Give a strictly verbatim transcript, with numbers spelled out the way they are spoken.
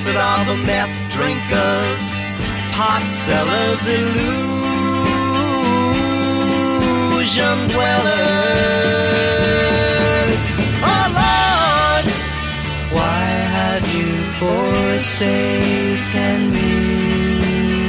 acid are the meth drinkers, pot sellers, illusion dwellers. Oh Lord, why have you forsaken